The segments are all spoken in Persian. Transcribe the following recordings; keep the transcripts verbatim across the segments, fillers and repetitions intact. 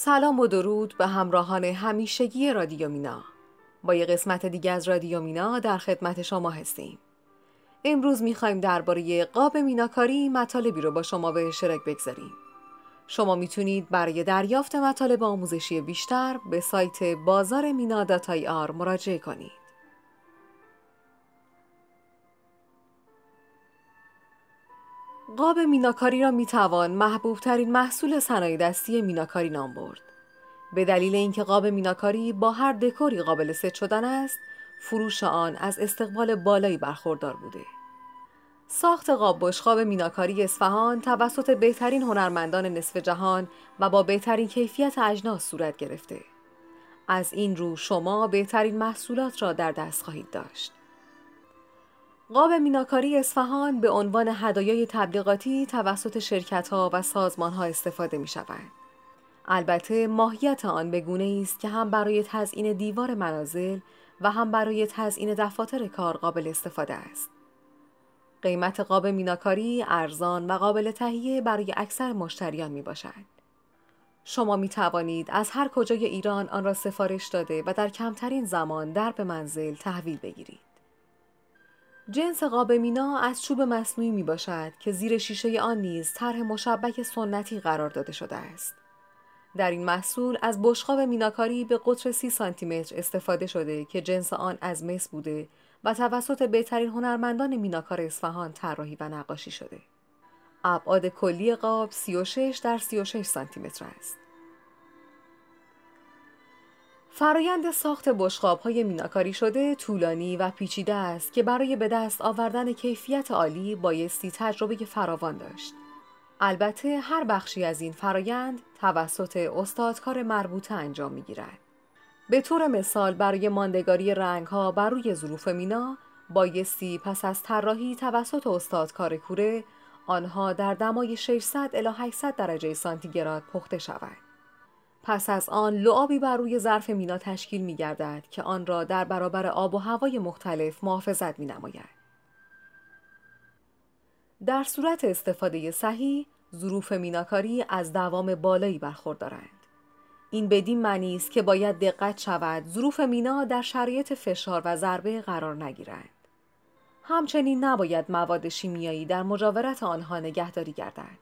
سلام و درود به همراهان همیشگی رادیو مینا. با یه قسمت دیگه از رادیو مینا در خدمت شما هستیم. امروز میخوایم درباره قاب میناکاری مطالبی رو با شما به اشتراک بگذاریم. شما میتونید برای دریافت مطالب آموزشی بیشتر به سایت بازار مینا دات آی آر مراجعه کنید. قاب میناکاری را میتوان محبوب ترین محصول صنایع دستی میناکاری نام برد. به دلیل اینکه قاب میناکاری با هر دکوری قابل ست شدن است، فروش آن از استقبال بالایی برخوردار بوده. ساخت قاب بشقاب میناکاری اصفهان توسط بهترین هنرمندان نصف جهان و با بهترین کیفیت اجناس صورت گرفته. از این رو شما بهترین محصولات را در دست خواهید داشت. قاب میناکاری اصفهان به عنوان هدایای تبلیغاتی توسط شرکت‌ها و سازمان‌ها استفاده می‌شود. البته ماهیت آن به گونه‌ای است که هم برای تزیین دیوار منازل و هم برای تزیین دفاتر کار قابل استفاده است. قیمت قاب میناکاری ارزان و قابل تهیه برای اکثر مشتریان می باشد. شما می توانید از هر کجای ایران آن را سفارش داده و در کمترین زمان در به منزل تحویل بگیرید. جنس قاب مینا از چوب مصنوعی می باشد که زیر شیشه آن نیز طرح مشبک سنتی قرار داده شده است. در این محصول از بشقاب میناکاری به قطر سی سانتی متر استفاده شده که جنس آن از مس بوده و توسط بهترین هنرمندان میناکار اصفهان طراحی و نقاشی شده. ابعاد کلی قاب سی و شش در سی و شش سانتی متر است. فرایند ساخت بشقاب‌های میناکاری شده طولانی و پیچیده است که برای به دست آوردن کیفیت عالی بایستی تجربه فراوان داشت. البته هر بخشی از این فرایند توسط استادکار مربوطه انجام می‌گیرد. به طور مثال برای ماندگاری رنگ‌ها بر روی ظروف مینا بایستی پس از طراحی توسط استادکار کوره آنها در دمای ششصد الی هشتصد درجه سانتیگراد پخته شود. پس از آن لعابی بر روی ظرف مینا تشکیل می‌گردد که آن را در برابر آب و هوای مختلف محافظت می‌نماید. در صورت استفاده صحیح، ظروف میناکاری از دوام بالایی برخوردارند. این بدین معنی است که باید دقت شود ظروف مینا در شرایط فشار و ضربه قرار نگیرند. همچنین نباید مواد شیمیایی در مجاورت آنها نگهداری گردد.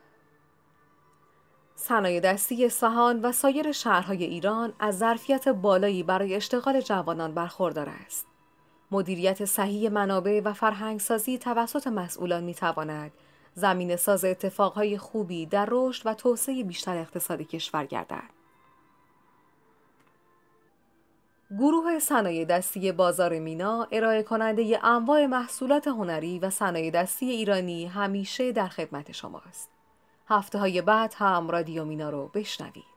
صنایع دستی اصفهان و سایر شهرهای ایران از ظرفیت بالایی برای اشتغال جوانان برخوردار است. مدیریت صحیح منابع و فرهنگسازی توسط مسئولان می‌تواند زمینه ساز اتفاقهای خوبی در رشد و توسعه بیشتر اقتصاد کشور گردد. گروه صنایع دستی بازار مینا ارائه کننده انواع محصولات هنری و صنایع دستی ایرانی همیشه در خدمت شماست. هفته‌های بعد هم رادیو مینا رو بشنوید.